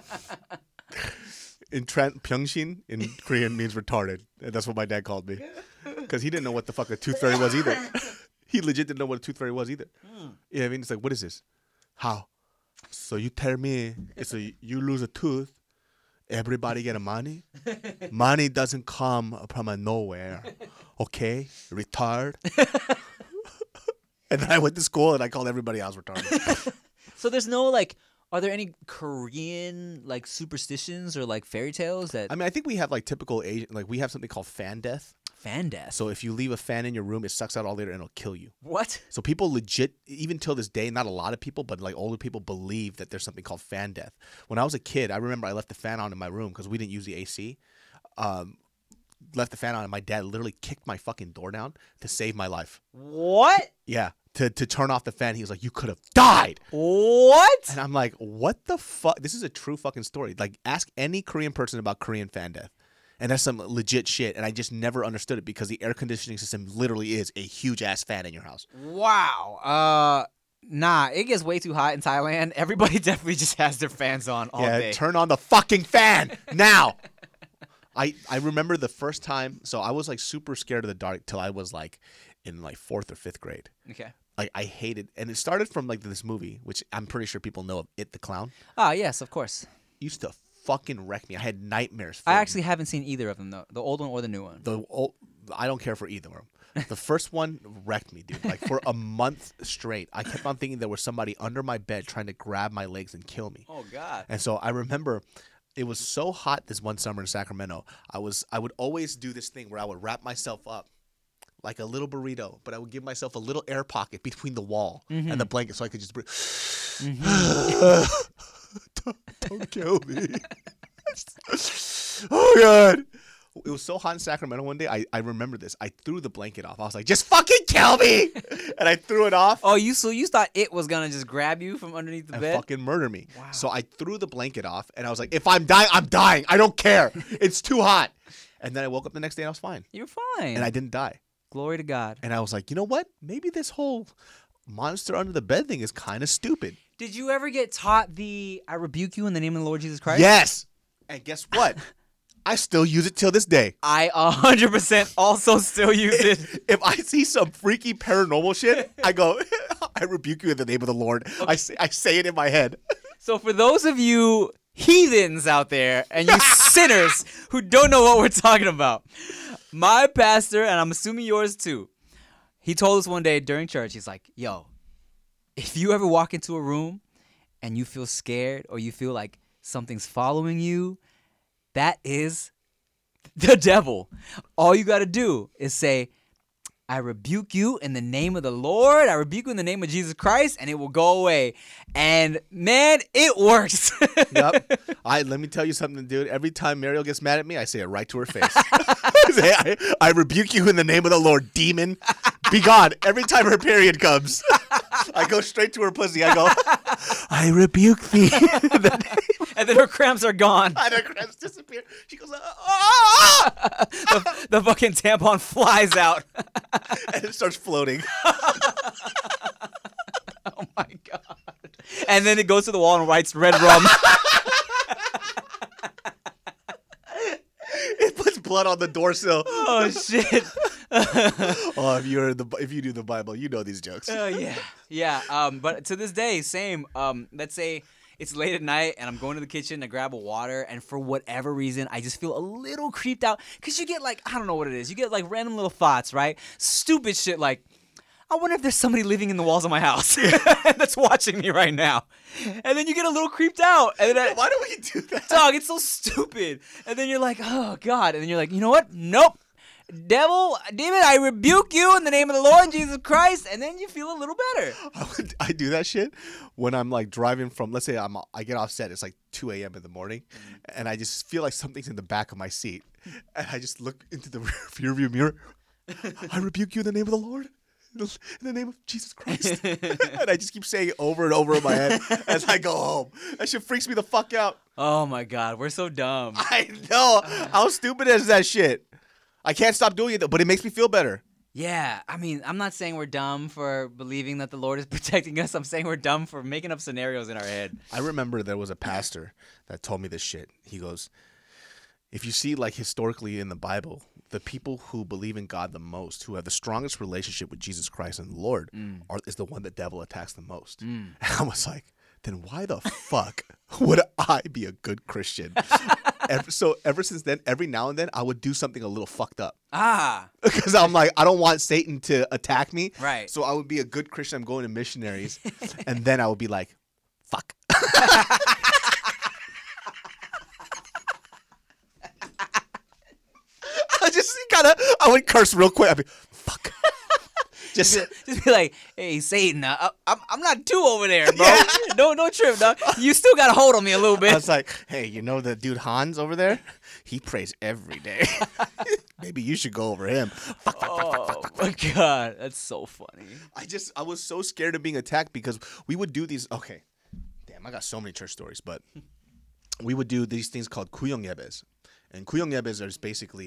In Pyeongsin, in Korean, means retarded. And that's what my dad called me. Because he didn't know what the fuck a Tooth Fairy was either. He legit didn't know what a Tooth Fairy was either. You know what I mean? It's like, what is this? How? So you tell me, so you lose a tooth, everybody get a money? Money doesn't come from nowhere. Okay? Retard. And then I went to school and I called everybody else retarded. So there's no, like, are there any Korean, like, superstitions or, like, fairy tales that... I mean, I think we have, like, typical Asian, like, we have something called fan death. Fan death? So if you leave a fan in your room, it sucks out all the air and it'll kill you. What? So people legit, even till this day, not a lot of people, but like older people believe that there's something called fan death. When I was a kid, I remember I left the fan on in my room because we didn't use the AC. Left the fan on and my dad literally kicked my fucking door down to save my life. What? Yeah. To turn off the fan, he was like, "You could have died." What? And I'm like, what the fuck? This is a true fucking story. Like, ask any Korean person about Korean fan death. And that's some legit shit. And I just never understood it because the air conditioning system literally is a huge ass fan in your house. Wow. Nah, it gets way too hot in Thailand. Everybody definitely just has their fans on all day. Turn on the fucking fan now. I remember the first time. So I was like super scared of the dark till I was like in like 4th or 5th grade. Okay. Like I hated, and it started from like this movie, which I'm pretty sure people know of, It the Clown. Ah, yes, of course. Used to fucking wreck me. I had nightmares. I actually haven't seen either of them though, the old one or the new one. I don't care for either of them. The first one wrecked me, dude. Like for a month straight, I kept on thinking there was somebody under my bed trying to grab my legs and kill me. Oh God. And so I remember It was so hot this one summer in Sacramento. I would always do this thing where I would wrap myself up like a little burrito, but I would give myself a little air pocket between the wall and the blanket so I could just breathe. Don't kill me. Oh, God. It was so hot in Sacramento one day. I remember this. I threw the blanket off. I was like, just fucking kill me. And I threw it off. Oh, you thought it was gonna just grab you from underneath the And bed? fucking murder me. Wow. So I threw the blanket off and I was like, if I'm dying, I'm dying. I don't care. It's too hot. And then I woke up the next day and I was fine. You're fine. And I didn't die. Glory to God. And I was like, you know what? Maybe this whole monster under the bed thing is kind of stupid. Did you ever get taught the "I rebuke you in the name of the Lord Jesus Christ"? Yes. And guess what? I still use it till this day. I 100% also still use it. If I see some freaky paranormal shit, I go, I rebuke you in the name of the Lord. I say it in my head. So for those of you heathens out there and you sinners who don't know what we're talking about, my pastor, and I'm assuming yours too, he told us one day during church, he's like, yo, if you ever walk into a room and you feel scared or you feel like something's following you, that is the devil. All you got to do is say, I rebuke you in the name of the Lord. I rebuke you in the name of Jesus Christ, and it will go away. And man, it works. Yep. Let me tell you something, dude. Every time Mariel gets mad at me, I say it right to her face. I say, I rebuke you in the name of the Lord, demon. Be gone. Every time her period comes, I go straight to her pussy. I go, I rebuke thee. And then her cramps are gone. And her cramps disappear. She goes, ah! The fucking tampon flies out. And it starts floating. Oh my God. And then it goes to the wall and writes red rum. It puts blood on the door sill. Oh shit. Oh, if you do the Bible, you know these jokes. Yeah. But to this day, same. Let's say it's late at night and I'm going to the kitchen to grab a water, and for whatever reason, I just feel a little creeped out because you get like, I don't know what it is. You get like random little thoughts, right? Stupid shit like, I wonder if there's somebody living in the walls of my house that's watching me right now. And then you get a little creeped out. And then Why do we do that? dog, it's so stupid. And then you're like, oh God. And then you're like, you know what? Nope. Devil, demon, I rebuke you in the name of the Lord Jesus Christ. And then you feel a little better. I do that shit when I'm like driving from, let's say I get off set, it's like 2 a.m. in the morning, and I just feel like something's in the back of my seat. And I just look into the rear view mirror. I rebuke you in the name of the Lord. In the name of Jesus Christ. And I just keep saying it over and over in my head as I go home. That shit freaks me the fuck out. Oh my God, we're so dumb. I know. How stupid is that shit? I can't stop doing it, though, but it makes me feel better. Yeah, I mean, I'm not saying we're dumb for believing that the Lord is protecting us. I'm saying we're dumb for making up scenarios in our head. I remember there was a pastor that told me this shit. He goes, if you see, like, historically in the Bible, the people who believe in God the most, who have the strongest relationship with Jesus Christ and the Lord, is the one the devil attacks the most. And I was like, then why the fuck would I be a good Christian? So ever since then, every now and then, I would do something a little fucked up. Ah, Because I'm like, I don't want Satan to attack me. Right. So I would be a good Christian. I'm going to missionaries. And then I would be like, fuck. I would curse real quick. I'd be, fuck. Just be like, hey, Satan, I'm not two over there, bro. No trip, dog. You still got a hold on me a little I bit. was like, hey, you know the dude Hans over there? He prays every day. Maybe you should go over him. Fuck. Oh my God, that's so funny. I was so scared of being attacked because we would do these. Okay, damn, I got so many church stories, but we would do these things called kuyongyebes, and kuyongyebes is basically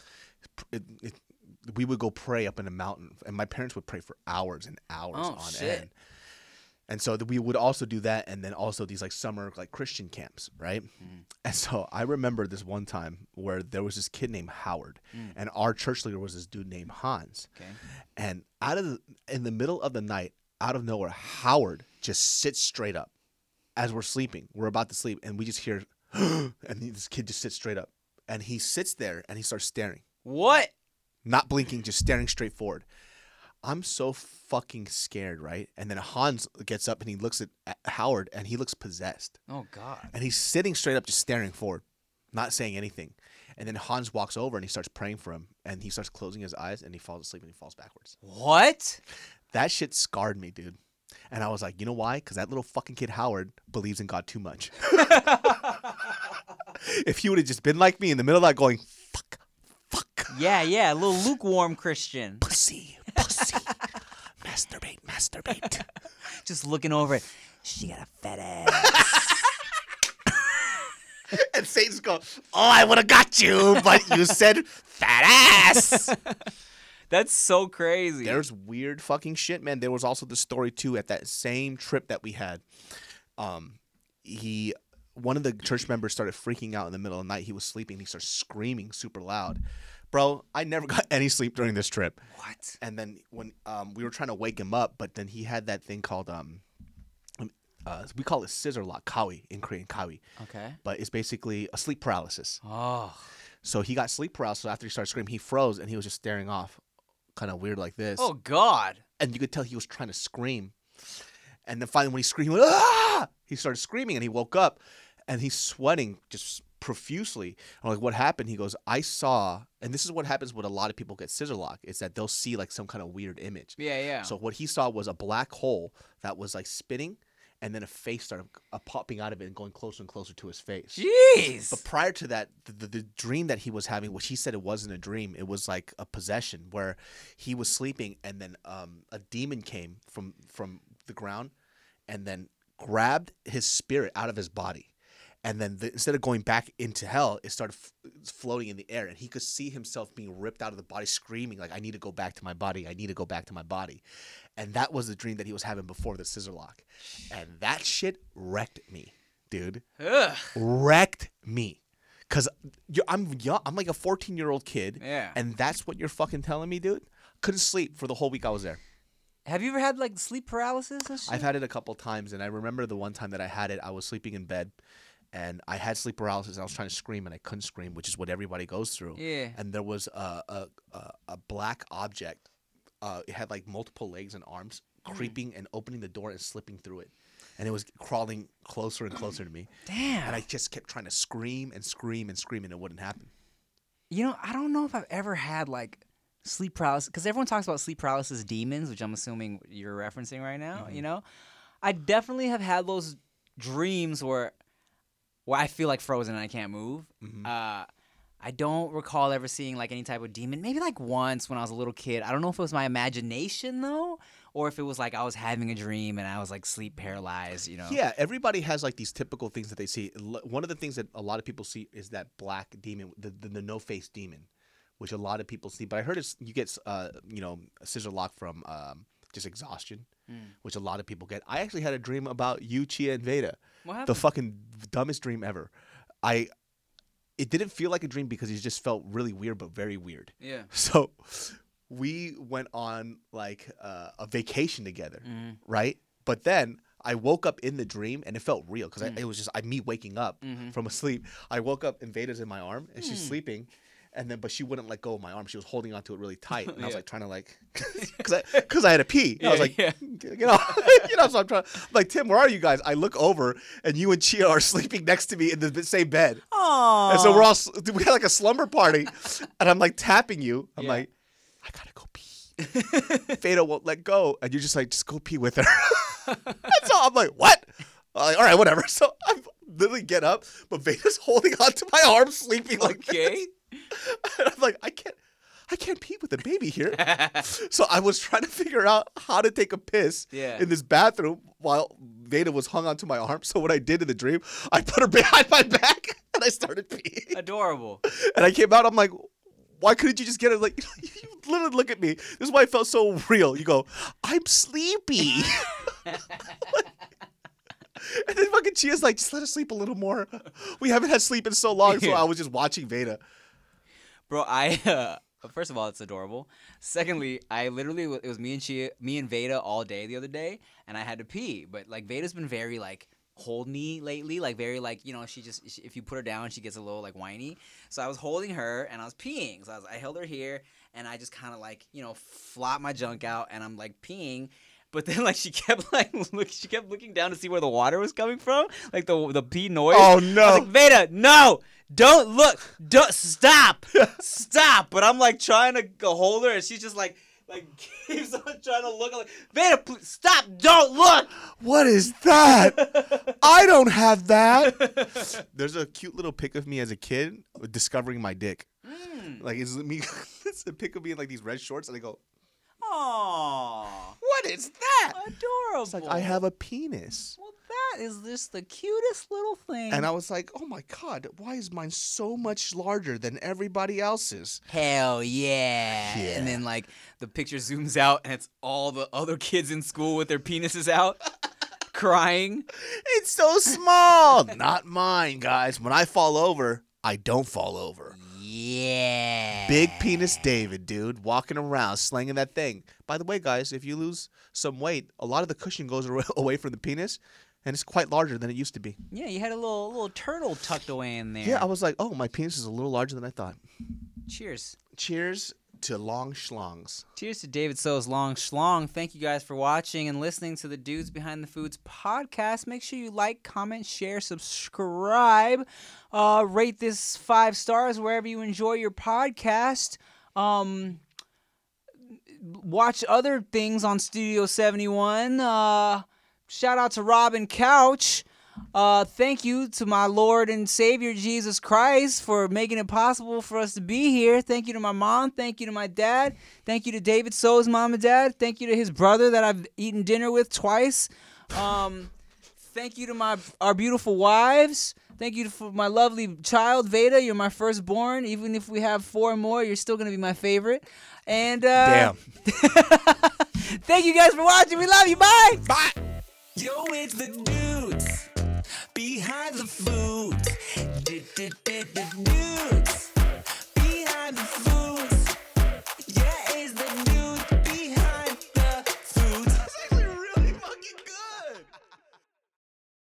we would go pray up in a mountain, and my parents would pray for hours and hours on end. And so we would also do that, and then also these like summer like Christian camps, right? And so I remember this one time where there was this kid named Howard, and our church leader was this dude named Hans. Okay. And in the middle of the night, out of nowhere, Howard just sits straight up as we're sleeping. We're about to sleep, and we just hear, and this kid just sits straight up, and he sits there and he starts staring, What? not blinking, just staring straight forward. I'm so fucking scared, right? And then Hans gets up and he looks at Howard and he looks possessed. Oh God. And he's sitting straight up, just staring forward, not saying anything. And then Hans walks over and he starts praying for him. And he starts closing his eyes and he falls asleep and he falls backwards. What? That shit scarred me, dude. And I was like, you know why? Because that little fucking kid Howard believes in God too much. If he would have just been like me in the middle of that going, fuck, Yeah, a little lukewarm Christian. pussy, masturbate. Just looking over it. She got a fat ass. And Satan's going, oh, I would have got you, but you said fat ass. That's so crazy. There's weird fucking shit, man. There was also the story, too, at that same trip that we had. One of the church members started freaking out in the middle of the night. He was sleeping. He started screaming super loud. Bro, I never got any sleep during this trip. What? And then when we were trying to wake him up, but then he had that thing called we call it scissor lock, kawi in Korean, kawi. Okay. But it's basically a sleep paralysis. Oh. So he got sleep paralysis after he started screaming. He froze and he was just staring off, kind of weird like this. Oh God. And you could tell he was trying to scream. And then finally when he screamed, he went, ah! He started screaming and he woke up and he's sweating just profusely. I'm like, what happened? He goes, I saw, and this is what happens when a lot of people get scissor lock, is that they'll see like some kind of weird image. Yeah. So what he saw was a black hole that was like spinning, and then a face started popping out of it and going closer and closer to his face. Jeez. But prior to that, the dream that he was having, which he said it wasn't a dream, it was like a possession where he was sleeping and then a demon came from the ground and then grabbed his spirit out of his body. And then instead of going back into hell, it started floating in the air. And he could see himself being ripped out of the body, screaming like, I need to go back to my body. I need to go back to my body. And that was the dream that he was having before the scissor lock. And that shit wrecked me, dude. Ugh. Wrecked me. Because I'm young. I'm like a 14-year-old kid. Yeah. And that's what you're fucking telling me, dude? Couldn't sleep for the whole week I was there. Have you ever had like sleep paralysis and shit? I've had it a couple times. And I remember the one time that I had it, I was sleeping in bed. And I had sleep paralysis, and I was trying to scream, and I couldn't scream, which is what everybody goes through. Yeah. And there was a black object. It had like multiple legs and arms, creeping and opening the door and slipping through it, and it was crawling closer and closer to me. Damn. And I just kept trying to scream and scream and scream, and it wouldn't happen. You know, I don't know if I've ever had like sleep paralysis, because everyone talks about sleep paralysis demons, which I'm assuming you're referencing right now. Mm-hmm. You know, I definitely have had those dreams where I feel like frozen and I can't move. Mm-hmm. I don't recall ever seeing like any type of demon. Maybe like once when I was a little kid. I don't know if it was my imagination though, or if it was like I was having a dream and I was like sleep paralyzed. You know? Yeah, everybody has like these typical things that they see. One of the things that a lot of people see is that black demon, the no-face demon, which a lot of people see. But I heard you get a scissor lock from just exhaustion, which a lot of people get. I actually had a dream about you, Chia, and Veda. What happened? The fucking dumbest dream ever. It didn't feel like a dream because it just felt really weird, but very weird. Yeah. So we went on like a vacation together, right? But then I woke up in the dream and it felt real because it was just me waking up from a sleep. I woke up and Veda's in my arm and she's sleeping. But she wouldn't let go of my arm. She was holding onto it really tight, and I was like trying to like, because I had to pee. I was like, so I'm like, Tim, where are you guys? I look over, and you and Chia are sleeping next to me in the same bed. Aww. And so we had like a slumber party, and I'm like tapping you. I'm like, I gotta go pee. Veda won't let go, and you're just like, just go pee with her. And so I'm like, what? I'm like, all right, whatever. So I literally get up, but Veda's holding onto my arm, sleeping like this. And I'm like, I can't pee with a baby here. So I was trying to figure out how to take a piss in this bathroom while Veda was hung onto my arm. So what I did in the dream, I put her behind my back and I started peeing. Adorable. And I came out, I'm like, why couldn't you just get it? Like, you literally look at me. This is why it felt so real. You go, I'm sleepy. And then fucking Chia's like, just let us sleep a little more. We haven't had sleep in so long. So I was just watching Veda. Bro, first of all, it's adorable. Secondly, it was me and Veda all day the other day, and I had to pee. But like Veda's been very like hold me lately, like very like, you know, if you put her down, she gets a little like whiny. So I was holding her and I was peeing. So I held her here and I just kind of like, you know, flop my junk out and I'm like peeing. But then like she kept looking down to see where the water was coming from, like the pee noise. Oh, no. I was like, Veda, no, don't look, stop. But I'm like trying to go hold her and she's just like keeps on trying to look. I'm like, Veda, please, stop, don't look. What is that? I don't have that. There's a cute little pic of me as a kid discovering my dick. Like it's me. It's a pic of me in like these red shorts, and I go, Aww, "What is that?" adorable. It's like I have a penis. Well, that is just the cutest little thing. And I was like, "Oh my god, why is mine so much larger than everybody else's?" Hell yeah. Yeah. And then like the picture zooms out and it's all the other kids in school with their penises out crying. It's so small. Not mine, guys. When I fall over, I don't fall over. Yeah. Big penis David, dude, walking around slinging that thing. By the way, guys, if you lose some weight, a lot of the cushion goes away from the penis, and it's quite larger than it used to be. Yeah, you had a little turtle tucked away in there. Yeah, I was like, oh, my penis is a little larger than I thought. Cheers. Cheers to long schlongs. Cheers to David So's Long Schlong. Thank you guys for watching and listening to the Dudes Behind the Foods podcast. Make sure you like, comment, share, subscribe. Rate this 5 stars wherever you enjoy your podcast. Watch other things on Studio 71. Shout out to Robin Couch. Thank you to my Lord and Savior Jesus Christ for making it possible for us to be here. Thank you to my mom. Thank you to my dad. Thank you to David So's mom and dad. Thank you to his brother that I've eaten dinner with twice. Thank you to our beautiful wives. Thank you for my lovely child, Veda. You're my firstborn. Even if we have 4 more, you're still going to be my favorite. And Damn. thank you guys for watching. We love you. Bye. Bye. Yo, it's the dudes behind the food.